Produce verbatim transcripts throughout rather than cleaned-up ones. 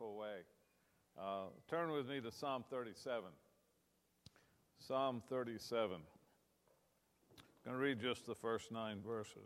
powerful way. Uh, turn with me to Psalm thirty-seven. Psalm thirty-seven. I'm going to read just the first nine verses.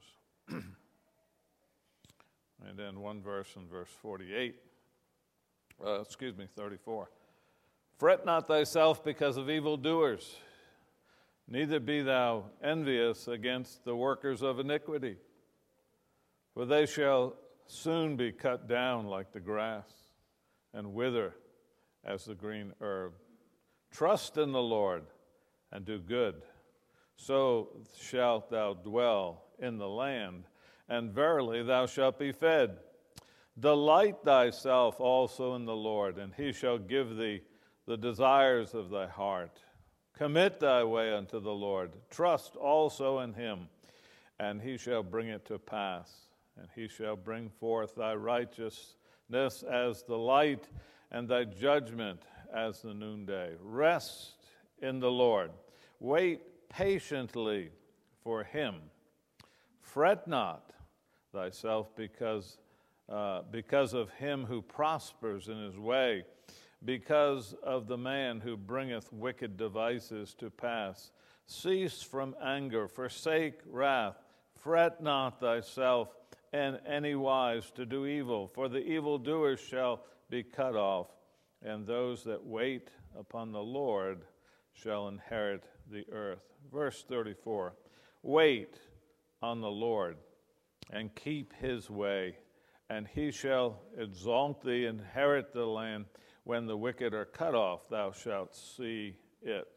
And then one verse in verse forty-eight. Uh, excuse me, thirty-four. Fret not thyself because of evildoers, neither be thou envious against the workers of iniquity, for they shall soon be cut down like the grass and wither as the green herb. Trust in the Lord and do good, so shalt thou dwell in the land, and verily thou shalt be fed. Delight thyself also in the Lord, and he shall give thee the desires of thy heart. Commit thy way unto the Lord. Trust also in him, and he shall bring it to pass. And he shall bring forth thy righteousness as the light, and thy judgment as the noonday. Rest in the Lord. Wait patiently for him. Fret not thyself because, uh, because of him who prospers in his way, because of the man who bringeth wicked devices to pass. Cease from anger, forsake wrath. Fret not thyself in any wise to do evil, for the evildoers shall be cut off, and those that wait upon the Lord shall inherit the earth. Verse thirty-four, wait on the Lord, and keep his way, and he shall exalt thee, inherit the land. When the wicked are cut off, thou shalt see it.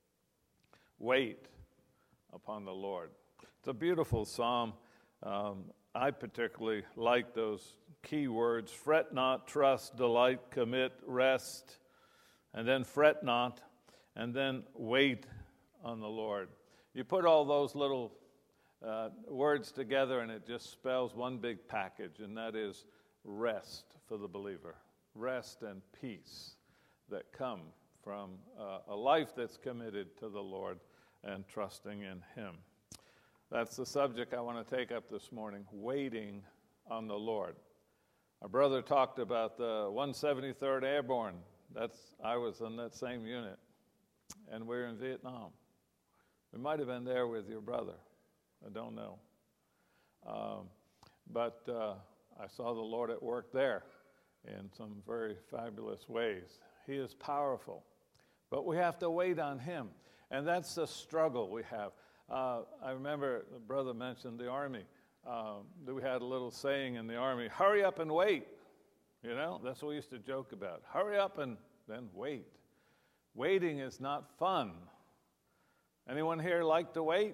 Wait upon the Lord. It's a beautiful psalm. Um, I particularly like those key words: fret not, trust, delight, commit, rest, and then fret not, and then wait on the Lord. You put all those little uh, words together, and it just spells one big package, and that is rest for the believer. Rest and peace that come from uh, a life that's committed to the Lord and trusting in him. That's the subject I want to take up this morning, waiting on the Lord. Our brother talked about the one seventy-third Airborne. That's I was in that same unit, and we're in Vietnam. We might have been there with your brother. I don't know. Um, but uh, I saw the Lord at work there in some very fabulous ways. He is powerful, but we have to wait on him, and that's the struggle we have. Uh, I remember the brother mentioned the Army. Um, we had a little saying in the Army, hurry up and wait. You know, that's what we used to joke about. Hurry up and then wait. Waiting is not fun. Anyone here like to wait?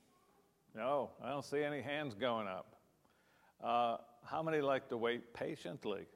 No, I don't see any hands going up. Uh, how many like to wait patiently?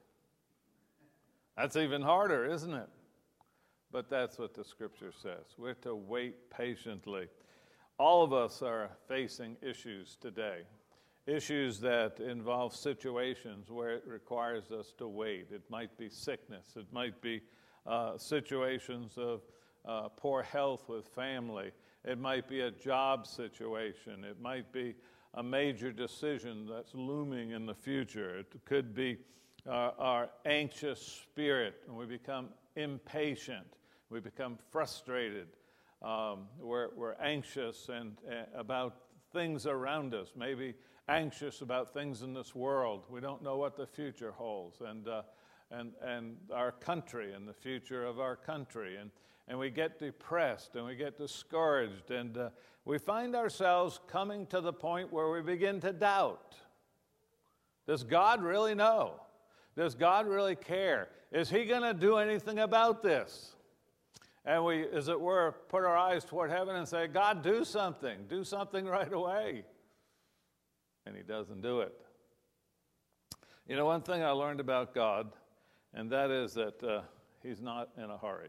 That's even harder, isn't it? But that's what the scripture says. We're to wait patiently. All of us are facing issues today, issues that involve situations where it requires us to wait. It might be sickness. It might be uh, situations of uh, poor health with family. It might be a job situation. It might be a major decision that's looming in the future. It could be uh, our anxious spirit, and we become impatient. We become frustrated. Um, we're, we're anxious and uh, about things around us, maybe anxious about things in this world. We don't know what the future holds, and uh, and and our country and the future of our country, and and we get depressed and we get discouraged, and uh, we find ourselves coming to the point where we begin to doubt. Does God really know? Does God really care? Is he going to do anything about this? And we, as it were, put our eyes toward heaven and say, God, do something. Do something right away. And he doesn't do it. You know, one thing I learned about God, and that is that uh, he's not in a hurry.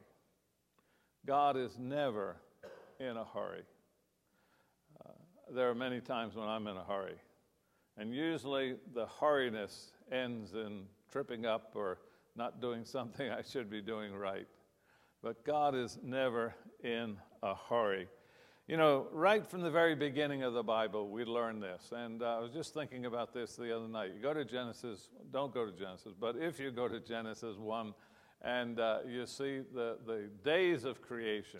God is never in a hurry. Uh, there are many times when I'm in a hurry. And usually the hurriness ends in tripping up or not doing something I should be doing right. But God is never in a hurry. You know, right from the very beginning of the Bible, we learn this. And uh, I was just thinking about this the other night. You go to Genesis, don't go to Genesis, but if you go to Genesis one and uh, you see the, the days of creation,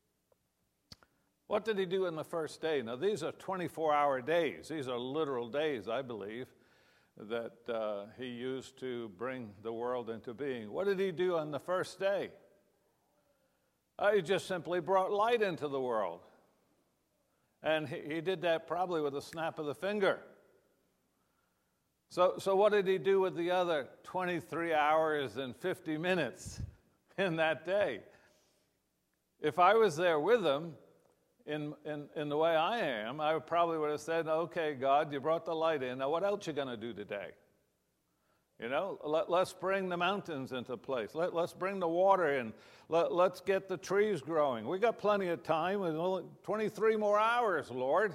what did he do in the first day? Now, these are twenty-four hour days. These are literal days, I believe, that uh, he used to bring the world into being. What did he do on the first day? Uh, he just simply brought light into the world. And he, he did that probably with a snap of the finger. So, so what did he do with the other twenty-three hours and fifty minutes in that day? If I was there with him, in, in, in the way I am, I probably would have said, okay, God, you brought the light in. Now, what else you going to do today? You know, let, let's bring the mountains into place. Let, let's bring the water in. Let, let's get the trees growing. We got plenty of time. There's only twenty-three more hours, Lord.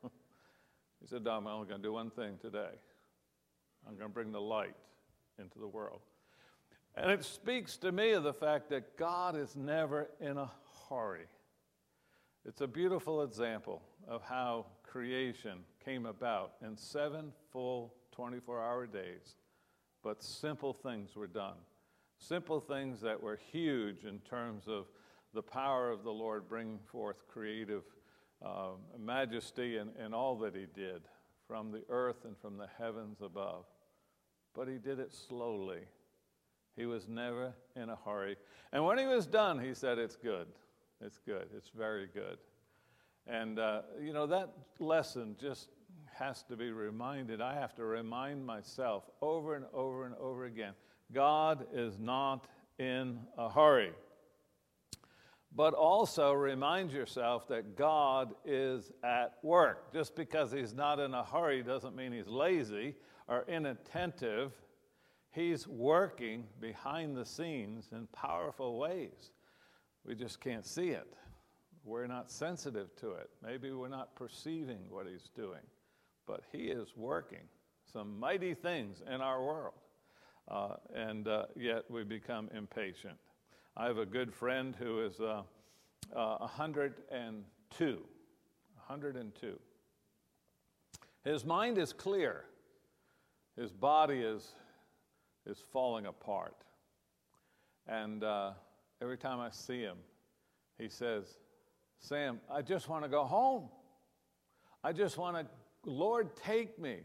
He said, no, I'm only going to do one thing today. I'm going to bring the light into the world. And it speaks to me of the fact that God is never in a hurry. It's a beautiful example of how creation came about in seven full twenty-four hour days. But simple things were done. Simple things that were huge in terms of the power of the Lord bringing forth creative uh, majesty and, and all that he did from the earth and from the heavens above. But he did it slowly. He was never in a hurry. And when he was done, he said, it's good. It's good. It's very good. And, uh, you know, that lesson just has to be reminded. I have to remind myself over and over and over again. God is not in a hurry. But also remind yourself that God is at work. Just because he's not in a hurry doesn't mean he's lazy or inattentive. He's working behind the scenes in powerful ways. We just can't see it. We're not sensitive to it. Maybe we're not perceiving what he's doing. But he is working some mighty things in our world, uh, and uh, yet we become impatient. I have a good friend who is uh, uh, one hundred two. one hundred two. His mind is clear. His body is, is falling apart. And uh, every time I see him, he says, Sam, I just want to go home. I just want to Lord, take me.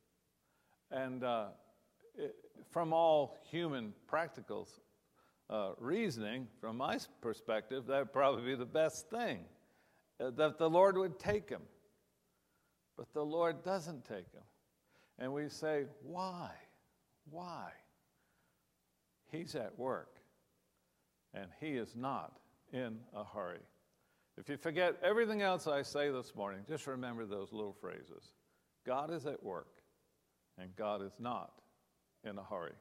And uh, it, from all human practical uh, reasoning, from my perspective, that would probably be the best thing, uh, that the Lord would take him. But the Lord doesn't take him. And we say, why? Why? He's at work, and he is not in a hurry. If you forget everything else I say this morning, just remember those little phrases. God is at work, and God is not in a hurry.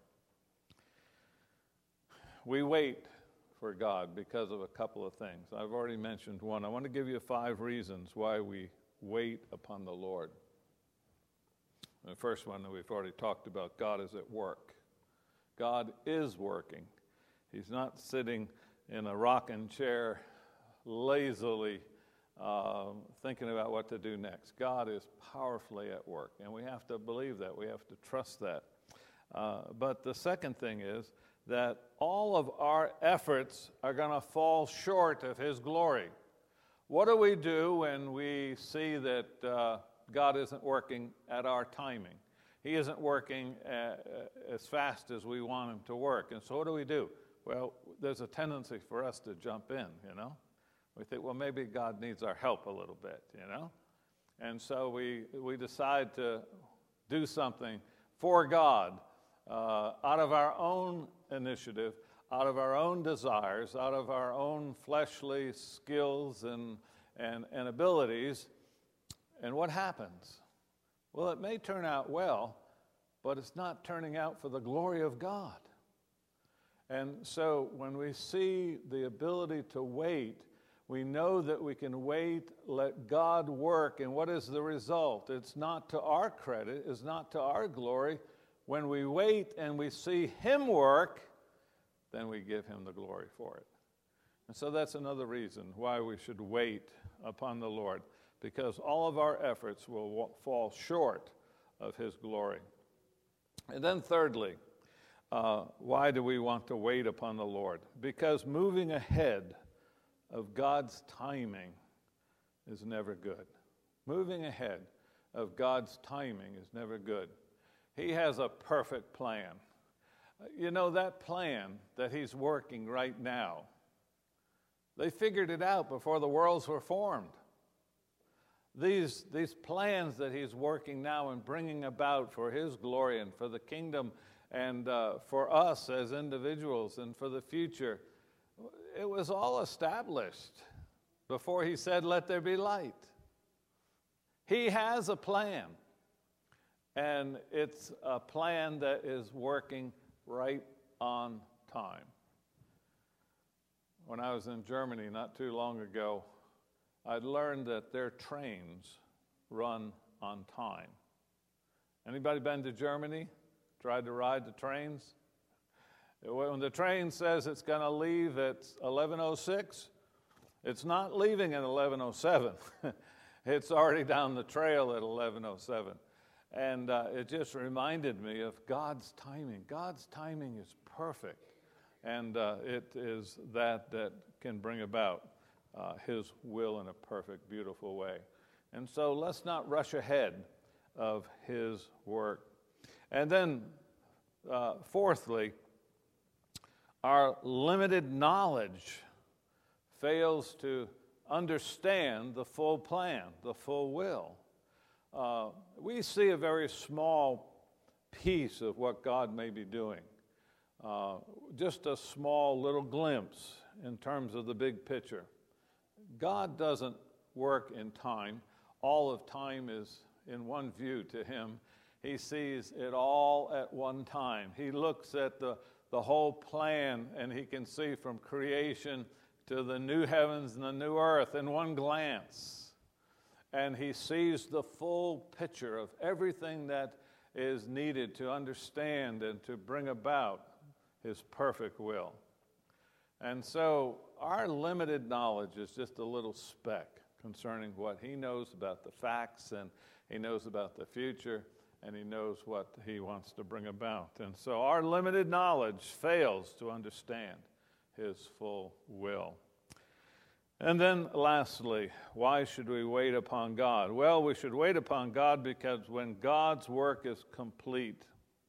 We wait for God because of a couple of things. I've already mentioned one. I want to give you five reasons why we wait upon the Lord. The first one that we've already talked about, God is at work. God is working. He's not sitting in a rocking chair lazily uh, thinking about what to do next. God is powerfully at work, and we have to believe that. We have to trust that. Uh, but the second thing is that all of our efforts are going to fall short of his glory. What do we do when we see that uh, God isn't working at our timing? He isn't working uh, as fast as we want him to work. And so what do we do? Well, there's a tendency for us to jump in, you know. We think, well, maybe God needs our help a little bit, you know. And so we, we decide to do something for God uh, out of our own initiative, out of our own desires, out of our own fleshly skills and, and, and abilities. And what happens? Well, it may turn out well, but it's not turning out for the glory of God. And so when we see the ability to wait, we know that we can wait, let God work, and what is the result? It's not to our credit, it's not to our glory. When we wait and we see him work, then we give him the glory for it. And so that's another reason why we should wait upon the Lord, because all of our efforts will fall short of his glory. And then thirdly, uh, why do we want to wait upon the Lord? Because moving ahead of God's timing is never good. Moving ahead of God's timing is never good. He has a perfect plan. You know, that plan that he's working right now, they figured it out before the worlds were formed. These, these plans that he's working now and bringing about for his glory and for the kingdom and uh, for us as individuals and for the future, it was all established before he said, "Let there be light." He has a plan, and it's a plan that is working right on time. When I was in Germany not too long ago, I'd learned that their trains run on time. Anybody been to Germany? Tried to ride the trains? When the train says it's going to leave at eleven oh six, it's not leaving at eleven oh seven. It's already down the trail at eleven oh seven. And uh, it just reminded me of God's timing. God's timing is perfect. And uh, it is that that can bring about uh, his will in a perfect, beautiful way. And so let's not rush ahead of his work. And then, uh, fourthly, our limited knowledge fails to understand the full plan, the full will. Uh, we see a very small piece of what God may be doing, uh, just a small little glimpse in terms of the big picture. God doesn't work in time. All of time is in one view to him. He sees it all at one time. He looks at the, the whole plan, and he can see from creation to the new heavens and the new earth in one glance. And he sees the full picture of everything that is needed to understand and to bring about his perfect will. And so our limited knowledge is just a little speck concerning what he knows about the facts, and he knows about the future, and he knows what he wants to bring about. And so our limited knowledge fails to understand his full will. And then lastly, why should we wait upon God? Well, we should wait upon God because when God's work is complete,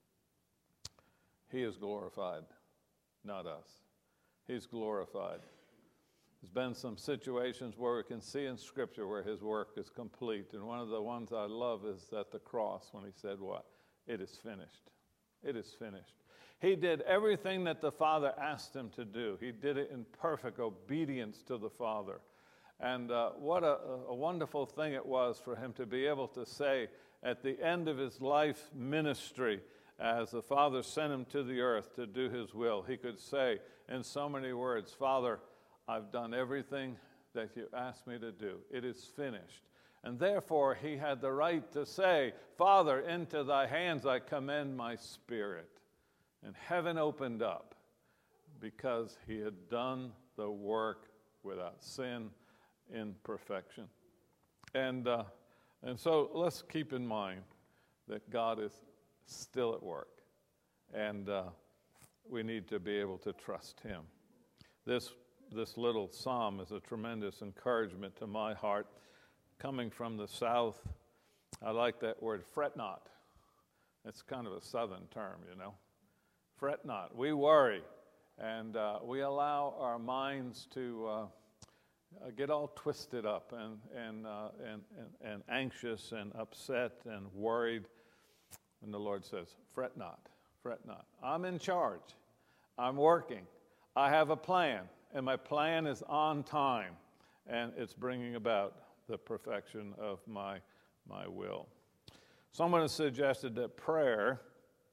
he is glorified, not us. He's glorified. There's been some situations where we can see in Scripture where his work is complete. And one of the ones I love is at the cross when he said what? It is finished. It is finished. He did everything that the Father asked him to do. He did it in perfect obedience to the Father. And uh, what a, a wonderful thing it was for him to be able to say at the end of his life ministry, as the Father sent him to the earth to do his will, he could say in so many words, "Father, I've done everything that you asked me to do. It is finished." And therefore, he had the right to say, "Father, into thy hands I commend my spirit." And heaven opened up because he had done the work without sin in perfection. And, uh, and so let's keep in mind that God is still at work. And uh, we need to be able to trust him. This This little psalm is a tremendous encouragement to my heart. Coming from the South, I like that word, fret not. It's kind of a Southern term, you know. Fret not. We worry, and uh, we allow our minds to uh, get all twisted up and, and, uh, and, and, and anxious and upset and worried. And the Lord says, fret not, fret not. I'm in charge. I'm working. I have a plan. And my plan is on time, and it's bringing about the perfection of my, my will. Someone has suggested that prayer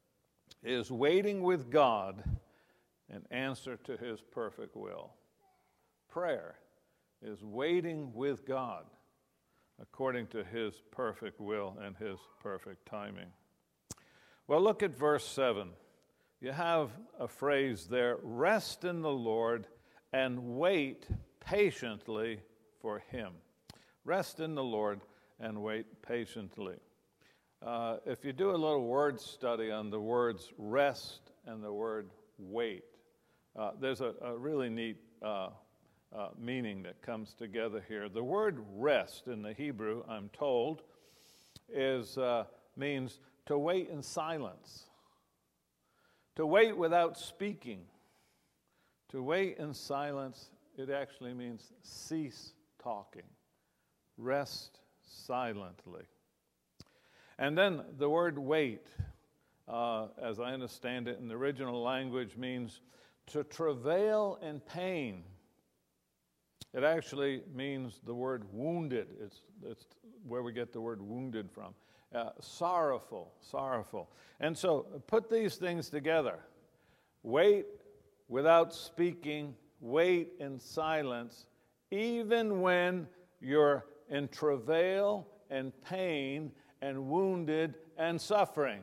is waiting with God in answer to his perfect will. Prayer is waiting with God according to his perfect will and his perfect timing. Well, look at verse seven. You have a phrase there, "Rest in the Lord and wait patiently for him. Rest in the Lord and wait patiently. Uh, if you do a little word study on the words rest and the word wait, uh, there's a, a really neat uh, uh, meaning that comes together here. The word rest in the Hebrew, I'm told, is uh, means to wait in silence, to wait without speaking. To wait in silence, it actually means cease talking, rest silently. And then the word wait, uh, as I understand it in the original language, means to travail in pain. It actually means the word wounded. It's, it's where we get the word wounded from. Uh, sorrowful, sorrowful. And so put these things together. Wait without speaking, wait in silence, even when you're in travail and pain and wounded and suffering.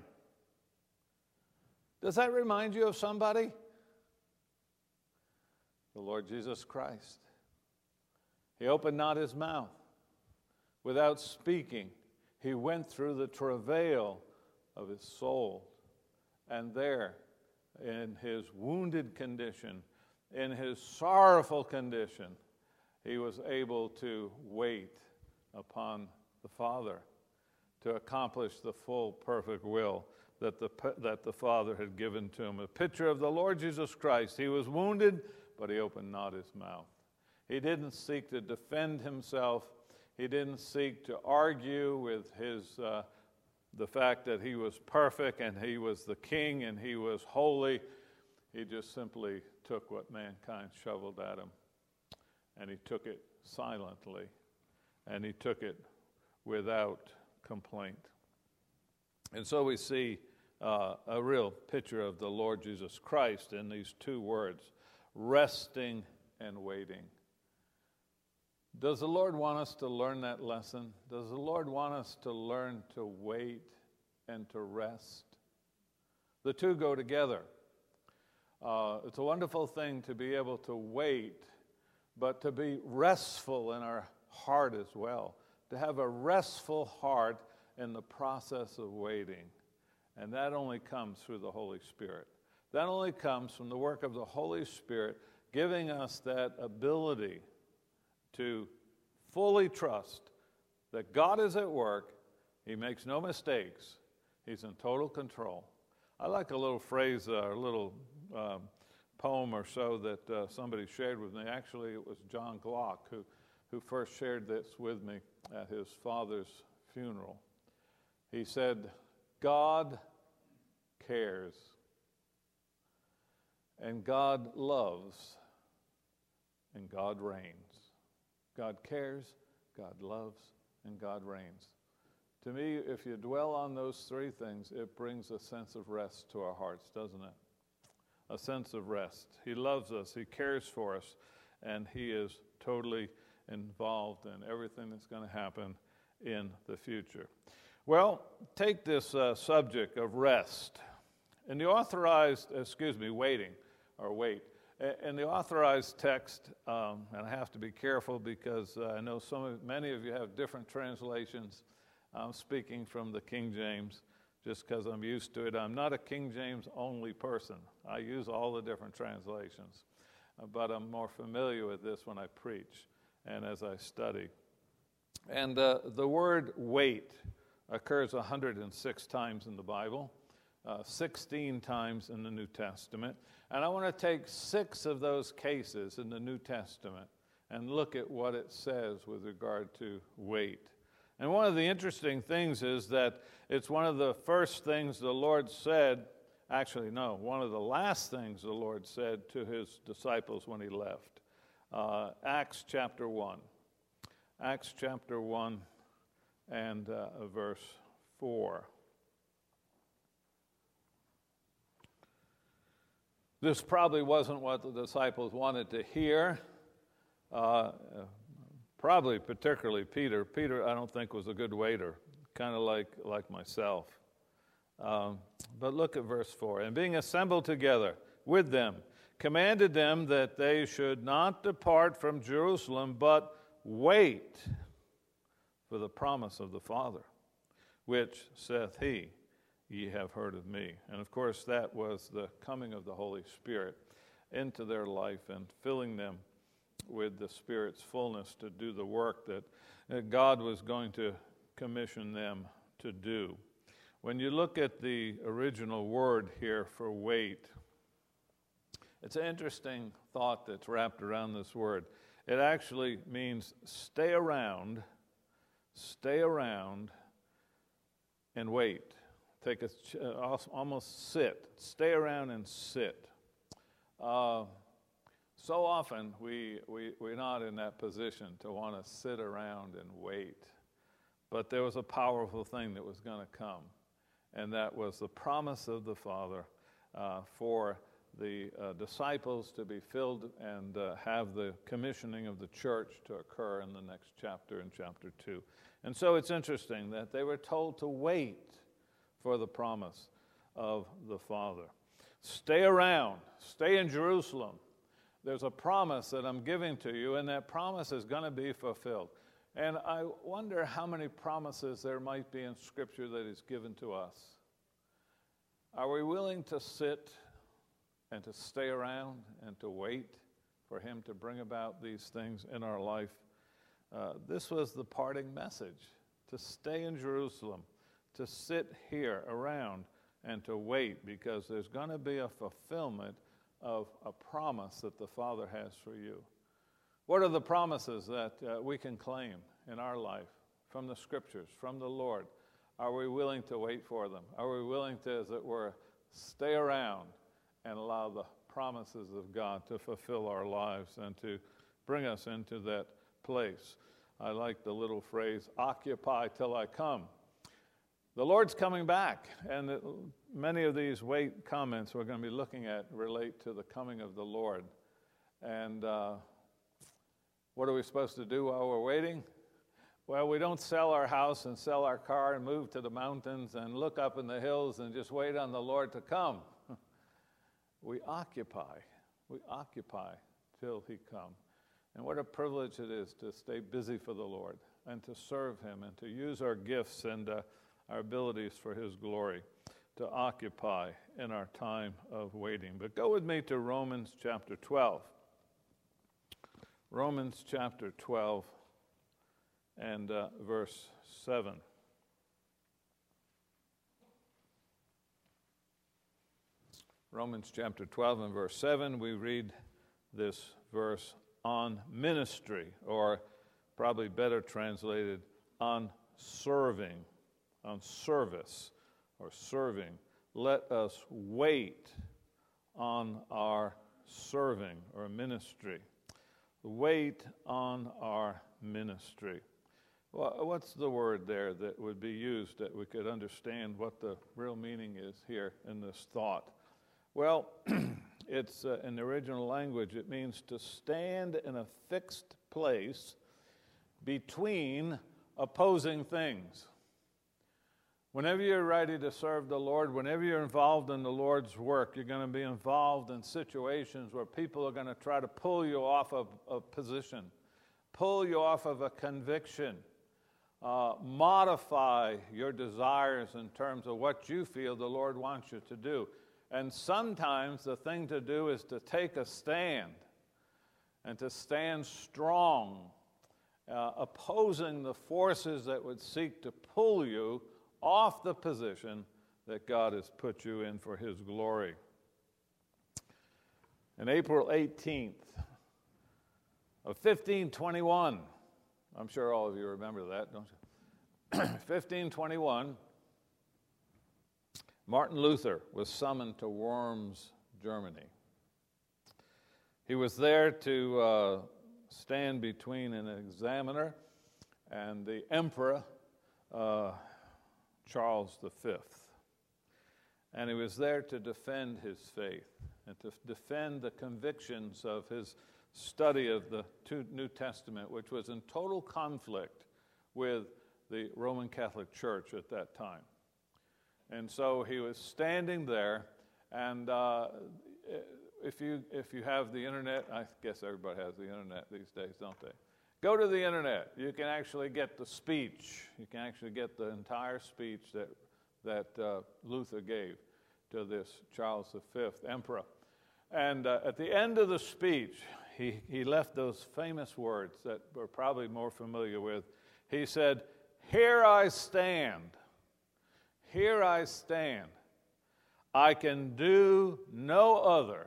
Does that remind you of somebody? The Lord Jesus Christ. He opened not his mouth. Without speaking, he went through the travail of his soul. And there, in his wounded condition, in his sorrowful condition, he was able to wait upon the Father to accomplish the full, perfect will that the, that the Father had given to him. A picture of the Lord Jesus Christ. He was wounded, but he opened not his mouth. He didn't seek to defend himself. He didn't seek to argue with his uh, the fact that he was perfect and he was the king and he was holy. He just simply took what mankind shoveled at him, and he took it silently, and he took it without complaint. And so we see uh, a real picture of the Lord Jesus Christ in these two words, resting and waiting. Does the Lord want us to learn that lesson? Does the Lord want us to learn to wait and to rest? The two go together. Uh, it's a wonderful thing to be able to wait, but to be restful in our heart as well. To have a restful heart in the process of waiting. And that only comes through the Holy Spirit. That only comes from the work of the Holy Spirit giving us that ability to fully trust that God is at work. He makes no mistakes. He's in total control. I like a little phrase, uh, a little um, poem or so that uh, somebody shared with me. Actually, it was John Glock who, who first shared this with me at his father's funeral. He said, God cares, and God loves, and God reigns. God cares, God loves, and God reigns. To me, if you dwell on those three things, it brings a sense of rest to our hearts, doesn't it? A sense of rest. He loves us, he cares for us, and he is totally involved in everything that's going to happen in the future. Well, take this uh, subject of rest. In the authorized, excuse me, waiting, or wait. In the authorized text, um, and I have to be careful because uh, I know some of, many of you have different translations. I'm speaking from the King James just because I'm used to it. I'm not a King James only person. I use all the different translations, uh, but I'm more familiar with this when I preach and as I study. And uh, the word wait occurs one hundred six times in the Bible, uh, sixteen times in the New Testament. And I want to take six of those cases in the New Testament and look at what it says with regard to wait. And one of the interesting things is that it's one of the first things the Lord said, actually, no, one of the last things the Lord said to his disciples when he left. Uh, Acts chapter one. Acts chapter one and uh, verse four. This probably wasn't what the disciples wanted to hear. Uh, probably particularly Peter. Peter, I don't think, was a good waiter, kind of like, like myself. Um, but look at verse four. And being assembled together with them, commanded them that they should not depart from Jerusalem, but wait for the promise of the Father, which, saith he, ye have heard of me. And of course, that was the coming of the Holy Spirit into their life and filling them with the Spirit's fullness to do the work that God was going to commission them to do. When you look at the original word here for wait, it's an interesting thought that's wrapped around this word. It actually means stay around, stay around, and wait. Take a, uh, almost sit. Stay around and sit. Uh, so often we, we, we're not in that position to want to sit around and wait. But there was a powerful thing that was going to come, and that was the promise of the Father uh, for the uh, disciples to be filled and uh, have the commissioning of the church to occur in the next chapter, in chapter two. And so it's interesting that they were told to wait for the promise of the Father. Stay around. Stay in Jerusalem. There's a promise that I'm giving to you, and that promise is going to be fulfilled. And I wonder how many promises there might be in Scripture that is given to us. Are we willing to sit and to stay around and to wait for Him to bring about these things in our life? Uh, this was the parting message, to stay in Jerusalem, to sit here around and to wait, because there's going to be a fulfillment of a promise that the Father has for you. What are the promises that uh, we can claim in our life from the Scriptures, from the Lord? Are we willing to wait for them? Are we willing to, as it were, stay around and allow the promises of God to fulfill our lives and to bring us into that place? I like the little phrase, occupy till I come. The Lord's coming back, and it, many of these wait comments we're going to be looking at relate to the coming of the Lord. And uh, what are we supposed to do while we're waiting? Well, we don't sell our house and sell our car and move to the mountains and look up in the hills and just wait on the Lord to come. We occupy. We occupy till He comes. And what a privilege it is to stay busy for the Lord and to serve Him and to use our gifts and uh, our abilities for His glory, to occupy in our time of waiting. But go with me to Romans chapter twelve. Romans chapter twelve and uh, verse seven. Romans chapter twelve and verse seven, we read this verse on ministry, or probably better translated, on serving, on service, or serving. Let us wait on our serving or ministry. Wait on our ministry. Well, what's the word there that would be used that we could understand what the real meaning is here in this thought? Well, it's uh, in the original language, it means to stand in a fixed place between opposing things. Whenever you're ready to serve the Lord, whenever you're involved in the Lord's work, you're going to be involved in situations where people are going to try to pull you off of a position, pull you off of a conviction, uh, modify your desires in terms of what you feel the Lord wants you to do. And sometimes the thing to do is to take a stand and to stand strong, uh, opposing the forces that would seek to pull you off the position that God has put you in for His glory. On April eighteenth of fifteen twenty-one, I'm sure all of you remember that, don't you? fifteen twenty-one, Martin Luther was summoned to Worms, Germany. He was there to uh, stand between an examiner and the emperor, uh, Charles the Fifth. And he was there to defend his faith and to defend the convictions of his study of the New Testament, which was in total conflict with the Roman Catholic Church at that time. And so he was standing there, and uh, if you if you have the internet, I guess everybody has the internet these days, don't they? Go to the internet. You can actually get the speech. You can actually get the entire speech that that uh, Luther gave to this Charles the Fifth emperor. And uh, at the end of the speech, he, he left those famous words that we're probably more familiar with. He said, "Here I stand. Here I stand. I can do no other.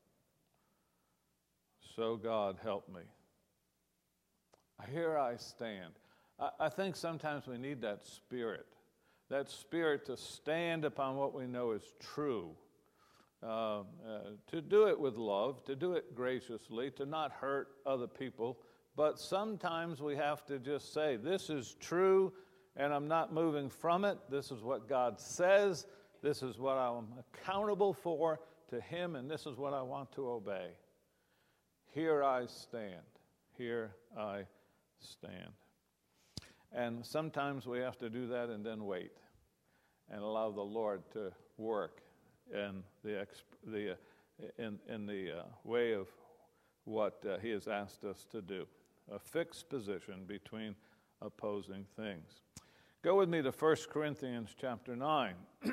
So God help me." Here I stand. I, I think sometimes we need that spirit, that spirit to stand upon what we know is true, uh, uh, to do it with love, to do it graciously, to not hurt other people. But sometimes we have to just say, this is true, and I'm not moving from it. This is what God says. This is what I'm accountable for to Him, and this is what I want to obey. Here I stand. Here I stand. And sometimes we have to do that and then wait and allow the Lord to work in the the uh, in in the uh, way of what uh, He has asked us to do. A fixed position between opposing things. Go with me to First Corinthians chapter nine.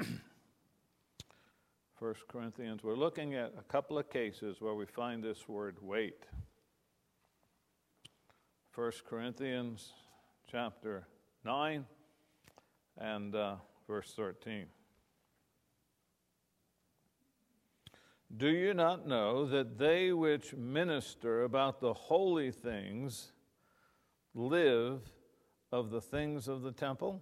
First Corinthians, we're looking at a couple of cases where we find this word wait. First Corinthians chapter nine and uh, verse thirteen. Do you not know that they which minister about the holy things live of the things of the temple?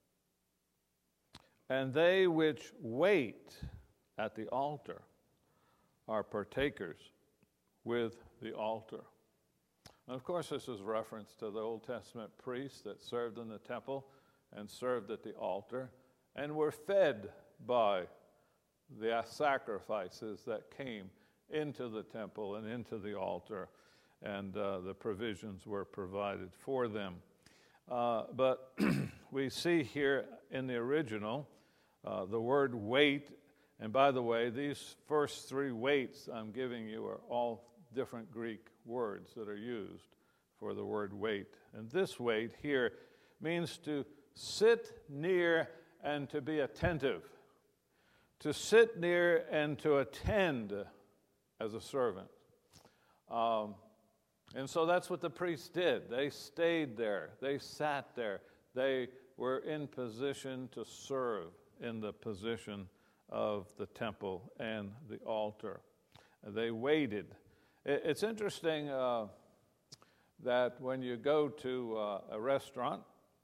And they which wait at the altar are partakers with the altar. And of course, this is reference to the Old Testament priests that served in the temple and served at the altar and were fed by the sacrifices that came into the temple and into the altar, and uh, the provisions were provided for them. Uh, but we see here in the original uh, the word wait, and by the way, these first three waits I'm giving you are all different Greek words that are used for the word wait. And this wait here means to sit near and to be attentive. To sit near and to attend as a servant. Um, and so that's what the priests did. They stayed there. They sat there. They were in position to serve in the position of the temple and the altar. They waited. It's interesting uh, that when you go to uh, a restaurant,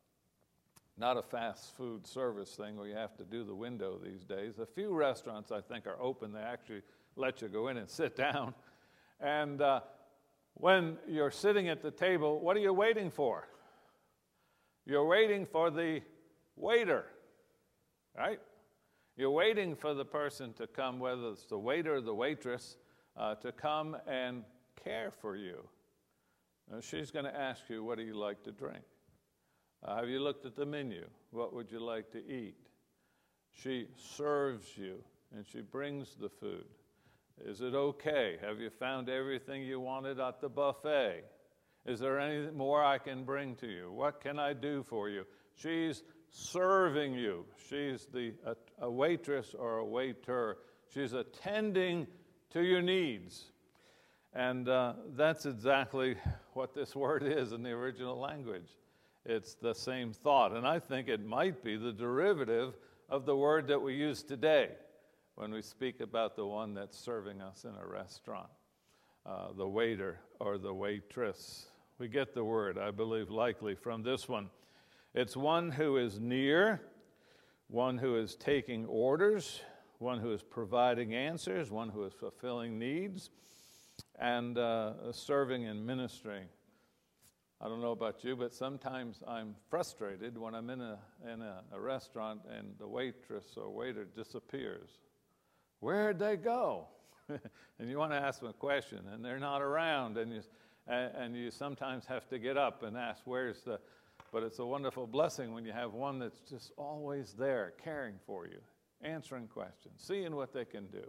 not a fast food service thing where you have to do the window these days. A few restaurants, I think, are open. They actually let you go in and sit down. And uh, when you're sitting at the table, what are you waiting for? You're waiting for the waiter, right? You're waiting for the person to come, whether it's the waiter or the waitress, uh, to come and care for you. Now, she's going to ask you, what do you like to drink? Uh, have you looked at the menu? What would you like to eat? She serves you, and she brings the food. Is it okay? Have you found everything you wanted at the buffet? Is there anything more I can bring to you? What can I do for you? She's serving you. She's the a, a waitress or a waiter. She's attending to your needs. And uh, that's exactly what this word is in the original language. It's the same thought, and I think it might be the derivative of the word that we use today when we speak about the one that's serving us in a restaurant, uh, the waiter or the waitress. We get the word, I believe, likely from this one. It's one who is near, one who is taking orders, one who is providing answers, one who is fulfilling needs, and uh, serving and ministering. I don't know about you, but sometimes I'm frustrated when I'm in a in a, a restaurant and the waitress or waiter disappears. Where'd they go? And you want to ask them a question, and they're not around, and you and, and you sometimes have to get up and ask, where's the... But it's a wonderful blessing when you have one that's just always there, caring for you, answering questions, seeing what they can do,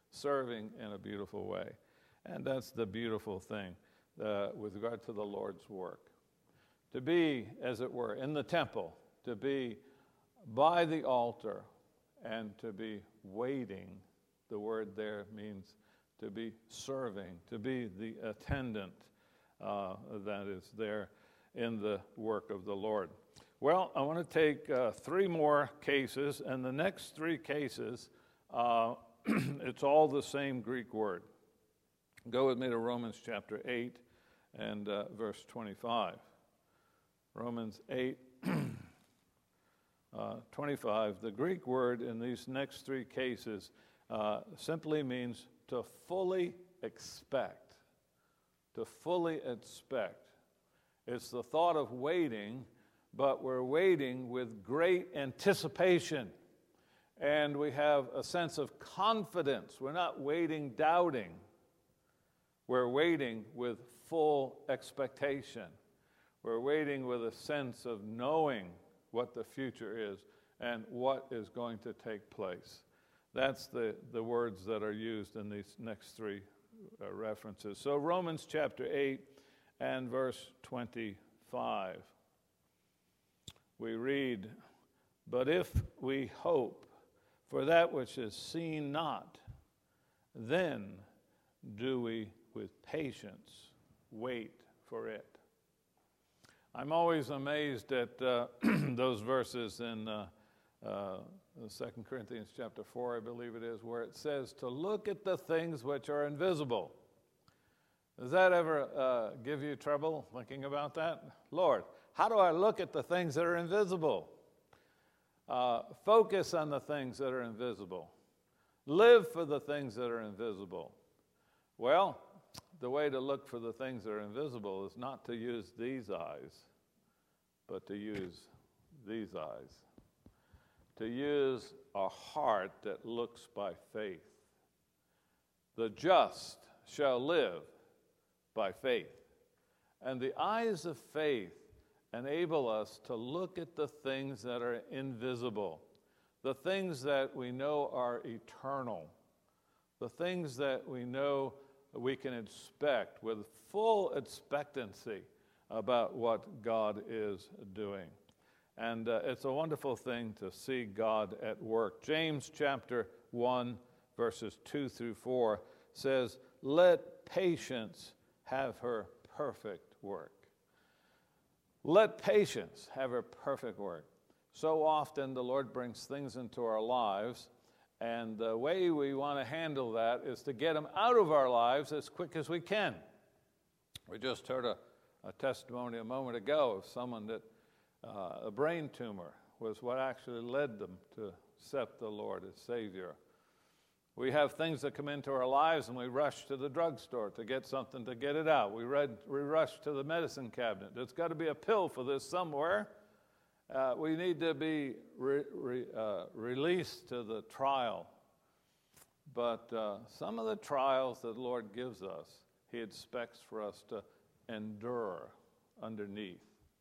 serving in a beautiful way. And that's the beautiful thing uh, with regard to the Lord's work. To be, as it were, in the temple, to be by the altar, and to be waiting. The word there means to be serving, to be the attendant uh, that is there in the work of the Lord. Well, I want to take uh, three more cases, and the next three cases, uh, it's all the same Greek word. Go with me to Romans chapter eight and uh, verse twenty-five. Romans eight, uh, twenty-five. The Greek word in these next three cases uh, simply means to fully expect. To fully expect. It's the thought of waiting, but we're waiting with great anticipation. And we have a sense of confidence. We're not waiting doubting. We're waiting with full expectation. We're waiting with a sense of knowing what the future is and what is going to take place. That's the, the words that are used in these next three uh, references. So Romans chapter eight and verse twenty-five. We read, "But if we hope for that which is seen not, then do we with patience wait for it." I'm always amazed at uh, those verses in uh, uh, Second Corinthians chapter four, I believe it is, where it says to look at the things which are invisible. Does that ever uh, give you trouble thinking about that? Lord, how do I look at the things that are invisible? Uh, focus on the things that are invisible. Live for the things that are invisible. Well, the way to look for the things that are invisible is not to use these eyes, but to use these eyes. To use a heart that looks by faith. The just shall live by faith. And the eyes of faith enable us to look at the things that are invisible, the things that we know are eternal, the things that we know we can expect with full expectancy about what God is doing. And uh, it's a wonderful thing to see God at work. James chapter one, verses two through four says, "Let patience have her perfect work." Let patience have her perfect work. So often the Lord brings things into our lives, and the way we want to handle that is to get them out of our lives as quick as we can. We just heard a, a testimony a moment ago of someone that uh, a brain tumor was what actually led them to accept the Lord as Savior. We have things that come into our lives and we rush to the drugstore to get something to get it out. We, read, we rush to the medicine cabinet. There's got to be a pill for this somewhere. Uh, we need to be re, re, uh, released to the trial. But uh, some of the trials that the Lord gives us, He expects for us to endure underneath.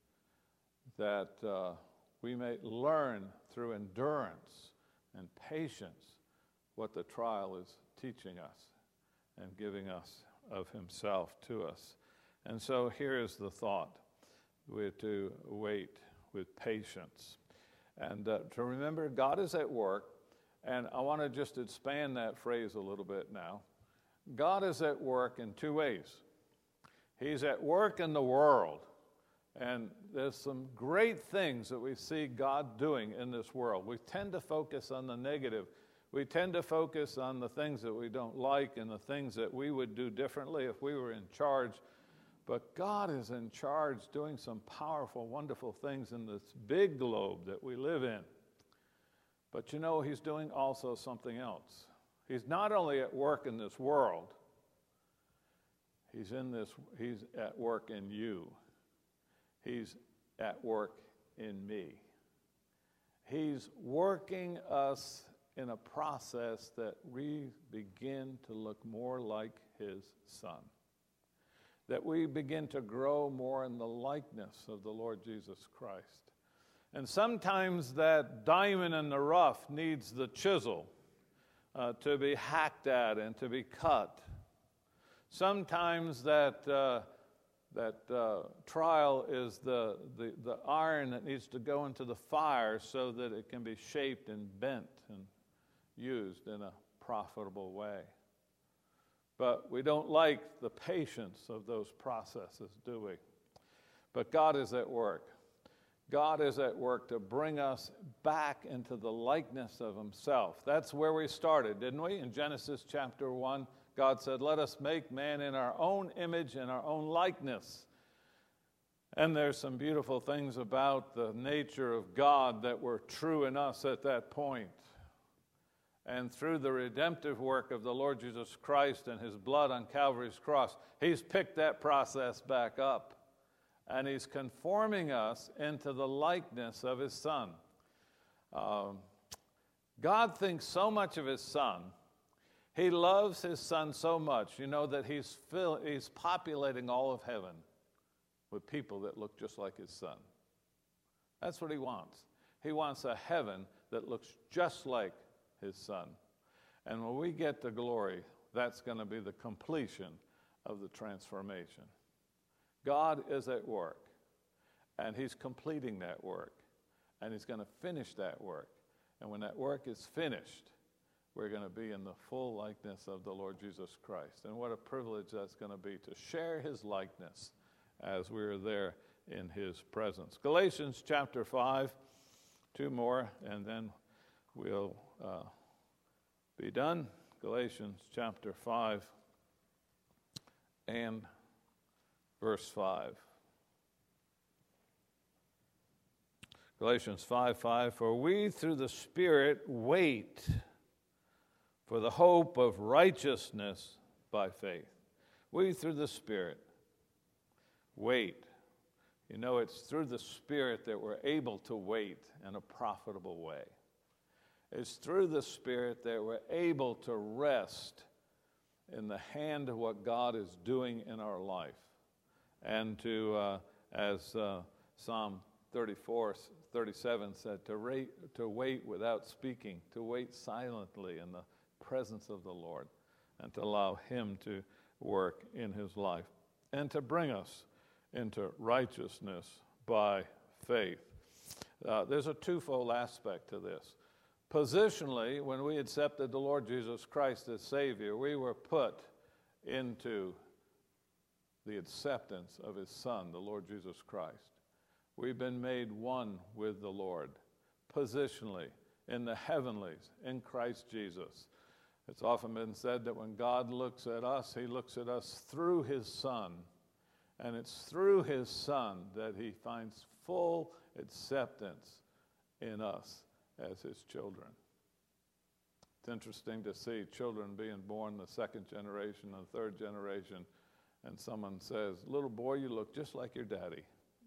That uh, we may learn through endurance and patience what the trial is teaching us and giving us of Himself to us. And so here is the thought. We're to wait with patience. And uh, to remember God is at work, and I want to just expand that phrase a little bit now. God is at work in two ways. He's at work in the world, and there's some great things that we see God doing in this world. We tend to focus on the negative. We tend to focus on the things that we don't like and the things that we would do differently if we were in charge. But God is in charge doing some powerful, wonderful things in this big globe that we live in. But you know, He's doing also something else. He's not only at work in this world, He's in this, He's at work in you. He's at work in me. He's working us in a process that we begin to look more like His Son. That we begin to grow more in the likeness of the Lord Jesus Christ. And sometimes that diamond in the rough needs the chisel uh, to be hacked at and to be cut. Sometimes that uh, that uh, trial is the, the, the iron that needs to go into the fire so that it can be shaped and bent and used in a profitable way. But we don't like the patience of those processes, do we? But God is at work. God is at work to bring us back into the likeness of himself. That's where we started, didn't we? In Genesis chapter one, God said, let us make man in our own image and our own likeness. And there's some beautiful things about the nature of God that were true in us at that point. And through the redemptive work of the Lord Jesus Christ and his blood on Calvary's cross, he's picked that process back up. And he's conforming us into the likeness of his Son. Um, God thinks so much of his Son. He loves his Son so much, you know, that he's, fill, he's populating all of heaven with people that look just like his Son. That's what he wants. He wants a heaven that looks just like his Son. And when we get to glory, that's going to be the completion of the transformation. God is at work, and he's completing that work, and he's going to finish that work. And when that work is finished, we're going to be in the full likeness of the Lord Jesus Christ. And what a privilege that's going to be to share his likeness as we're there in his presence. Galatians chapter five, two more, and then we'll uh, be done. Galatians chapter five and verse five. Galatians five five, for we through the Spirit wait for the hope of righteousness by faith. We through the Spirit wait. You know, it's through the Spirit that we're able to wait in a profitable way. It's through the Spirit that we're able to rest in the hand of what God is doing in our life. And to, uh, as uh, Psalm thirty-four, thirty-seven said, to, rate, to wait without speaking, to wait silently in the presence of the Lord, and to allow him to work in his life, and to bring us into righteousness by faith. Uh, there's a twofold aspect to this. Positionally, when we accepted the Lord Jesus Christ as Savior, we were put into the acceptance of his Son, the Lord Jesus Christ. We've been made one with the Lord, positionally, in the heavenlies, in Christ Jesus. It's often been said that when God looks at us, he looks at us through his Son. And it's through his Son that he finds full acceptance in us as his children. It's interesting to see children being born the second generation and third generation, and someone says, little boy, you look just like your daddy.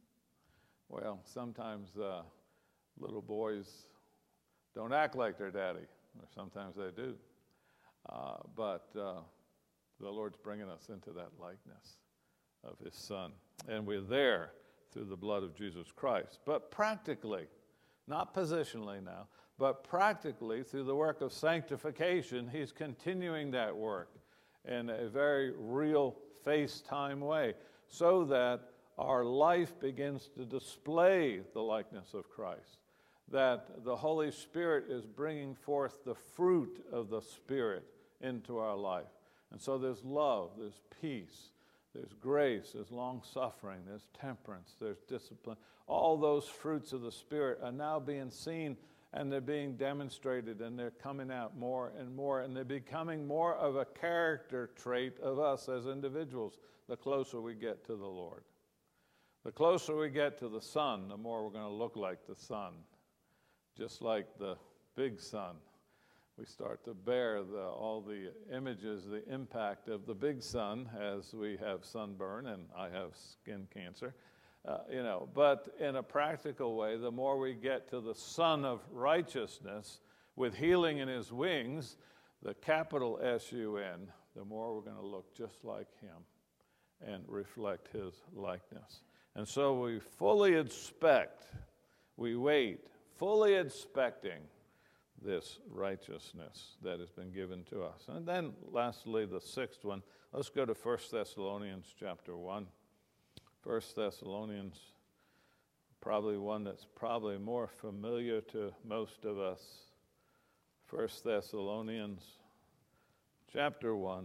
Well, sometimes uh, little boys don't act like their daddy, or sometimes they do. Uh, but uh, the Lord's bringing us into that likeness of his Son. And we're there through the blood of Jesus Christ. But practically, not positionally now, but practically through the work of sanctification, he's continuing that work in a very real face-time way so that our life begins to display the likeness of Christ, that the Holy Spirit is bringing forth the fruit of the Spirit into our life. And so there's love, there's peace, there's grace, there's long-suffering, there's temperance, there's discipline. All those fruits of the Spirit are now being seen, and they're being demonstrated, and they're coming out more and more, and they're becoming more of a character trait of us as individuals the closer we get to the Lord. The closer we get to the Son, the more we're going to look like the Son. Just like the big Son. We start to bear the, all the images, the impact of the big Son as we have sunburn and I have skin cancer. Uh, you know, but in a practical way, the more we get to the Son of Righteousness with healing in his wings, the capital S U N, the more we're going to look just like him and reflect his likeness. And so we fully expect, we wait, fully expecting this righteousness that has been given to us. And then lastly, the sixth one, let's go to First Thessalonians chapter one. First Thessalonians, probably one that's probably more familiar to most of us. First Thessalonians chapter one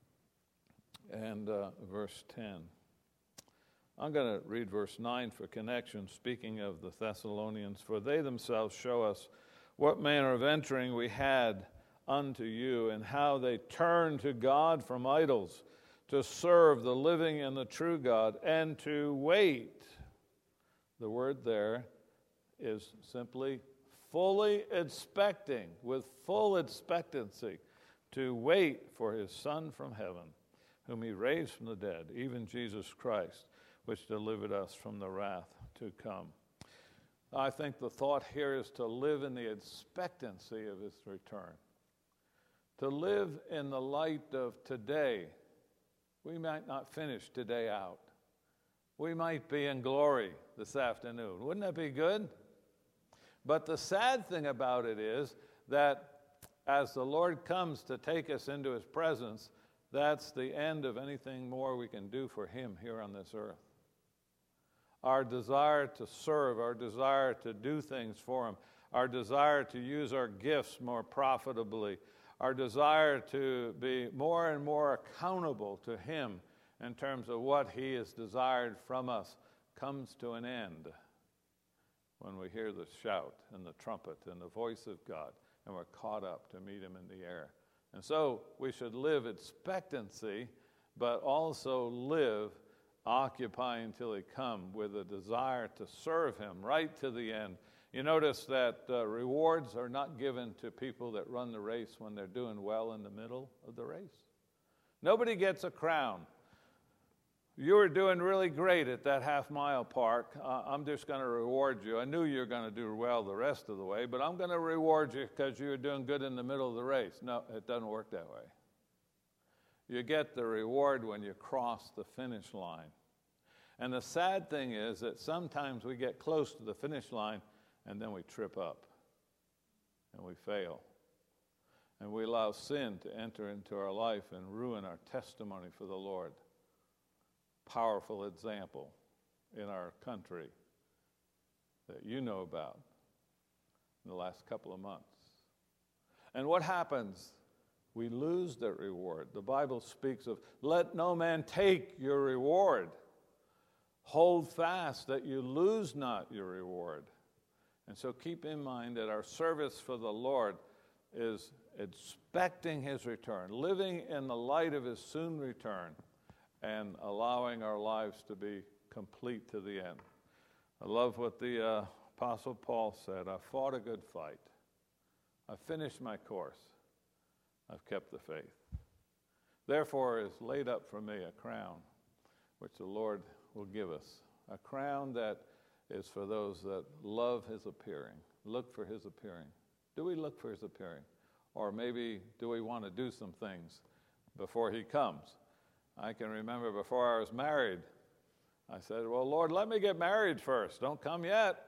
and uh, verse ten. I'm going to read verse nine for connection, speaking of the Thessalonians. For they themselves show us what manner of entering we had unto you, and how they turned to God from idols to serve the living and the true God, and to wait. The word there is simply fully expecting, with full expectancy, to wait for his Son from heaven, whom he raised from the dead, even Jesus Christ, which delivered us from the wrath to come. I think the thought here is to live in the expectancy of his return. To live in the light of today. We might not finish today out. We might be in glory this afternoon. Wouldn't that be good? But the sad thing about it is that as the Lord comes to take us into his presence, that's the end of anything more we can do for him here on this earth. Our desire to serve, our desire to do things for him, our desire to use our gifts more profitably, our desire to be more and more accountable to him in terms of what he has desired from us comes to an end when we hear the shout and the trumpet and the voice of God, and we're caught up to meet him in the air. And so we should live expectancy, but also live occupying until he come with a desire to serve him right to the end. You notice that uh, rewards are not given to people that run the race when they're doing well in the middle of the race. Nobody gets a crown. You were doing really great at that half-mile park. Uh, I'm just going to reward you. I knew you were going to do well the rest of the way, but I'm going to reward you because you were doing good in the middle of the race. No, it doesn't work that way. You get the reward when you cross the finish line. And the sad thing is that sometimes we get close to the finish line and then we trip up and we fail. And we allow sin to enter into our life and ruin our testimony for the Lord. Powerful example in our country that you know about in the last couple of months. And what happens? We lose that reward. The Bible speaks of, let no man take your reward. Hold fast that you lose not your reward. And so keep in mind that our service for the Lord is expecting his return, living in the light of his soon return, and allowing our lives to be complete to the end. I love what the uh, Apostle Paul said, I fought a good fight. I finished my course. I've kept the faith. Therefore is laid up for me a crown, which the Lord will give us. A crown that is for those that love his appearing, look for his appearing. Do we look for his appearing? Or maybe do we want to do some things before he comes? I can remember before I was married, I said, well, Lord, let me get married first. Don't come yet.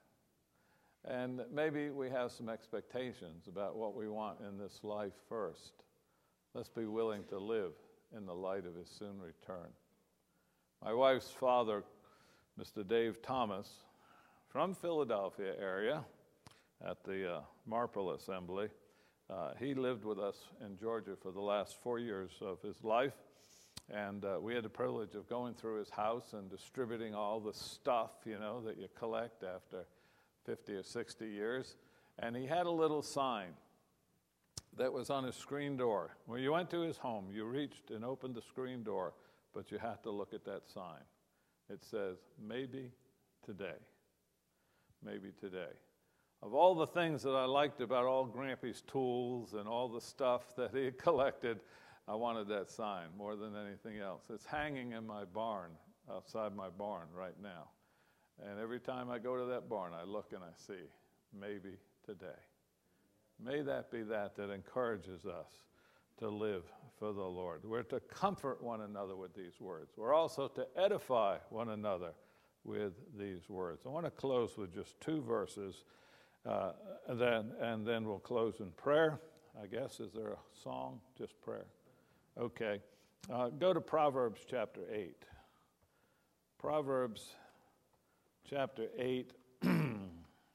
And maybe we have some expectations about what we want in this life first. Let's be willing to live in the light of his soon return. My wife's father, Mister Dave Thomas, from Philadelphia area at the uh, Marple Assembly, uh, he lived with us in Georgia for the last four years of his life. And uh, we had the privilege of going through his house and distributing all the stuff, you know, that you collect after fifty or sixty years. And he had a little sign that was on his screen door. When you went to his home, you reached and opened the screen door, but you had to look at that sign. It says, maybe today. Maybe today. Of all the things that I liked about all Grampy's tools and all the stuff that he had collected, I wanted that sign more than anything else. It's hanging in my barn, outside my barn right now. And every time I go to that barn, I look and I see, maybe today. May that be that that encourages us to live for the Lord. We're to comfort one another with these words. We're also to edify one another with these words. I want to close with just two verses Uh, and then, and then we'll close in prayer. I guess, is there a song? Just prayer. Okay. Uh, go to Proverbs chapter eight. Proverbs chapter eight and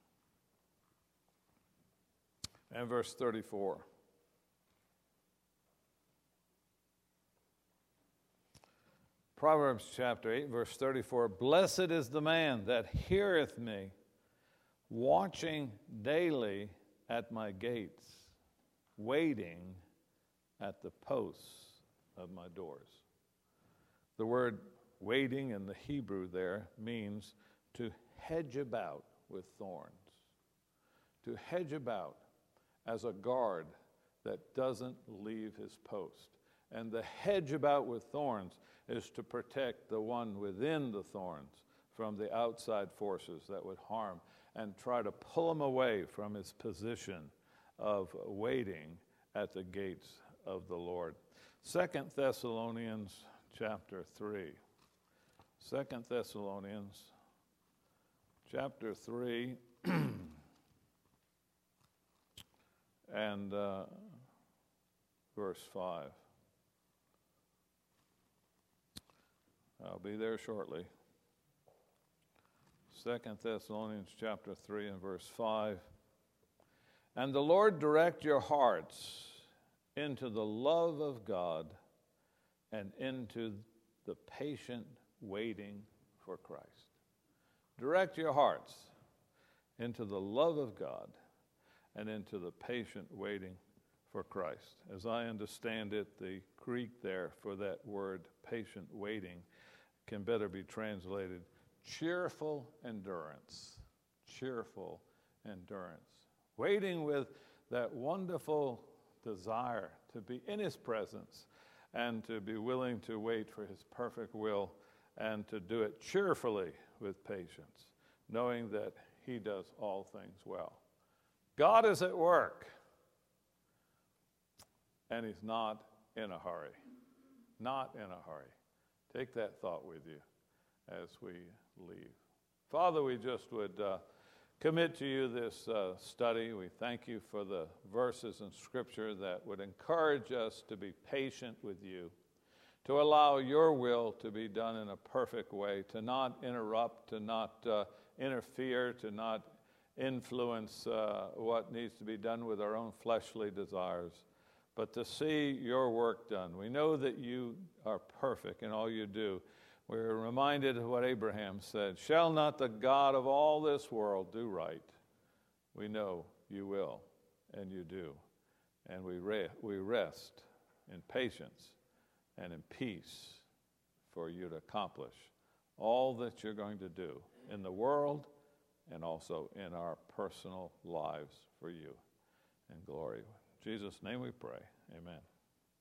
verse thirty-four. Proverbs chapter eight, verse thirty-four. Blessed is the man that heareth me, watching daily at my gates, waiting at the posts of my doors. The word waiting in the Hebrew there means to hedge about with thorns. To hedge about as a guard that doesn't leave his post. And the hedge about with thorns is to protect the one within the thorns from the outside forces that would harm and try to pull him away from his position of waiting at the gates of the Lord. Second Thessalonians chapter three. Second Thessalonians chapter three and uh, verse five. I'll be there shortly. Second Thessalonians chapter three and verse five. And the Lord direct your hearts into the love of God and into the patient waiting for Christ. Direct your hearts into the love of God and into the patient waiting for Christ. As I understand it, the Greek there for that word, patient waiting, can better be translated cheerful endurance. Cheerful endurance. Waiting with that wonderful desire to be in his presence and to be willing to wait for his perfect will and to do it cheerfully with patience, knowing that he does all things well. God is at work, and he's not in a hurry. Not in a hurry. Take that thought with you as we leave. Father, we just would uh, commit to you this uh, study. We thank you for the verses in Scripture that would encourage us to be patient with you, to allow your will to be done in a perfect way, to not interrupt, to not uh, interfere, to not influence uh, what needs to be done with our own fleshly desires, but to see your work done. We know that you are perfect in all you do. We're reminded of what Abraham said, shall not the God of all this world do right? We know you will, and you do. And we, re- we rest in patience and in peace for you to accomplish all that you're going to do in the world and also in our personal lives for you. In glory. In Jesus' name we pray. Amen.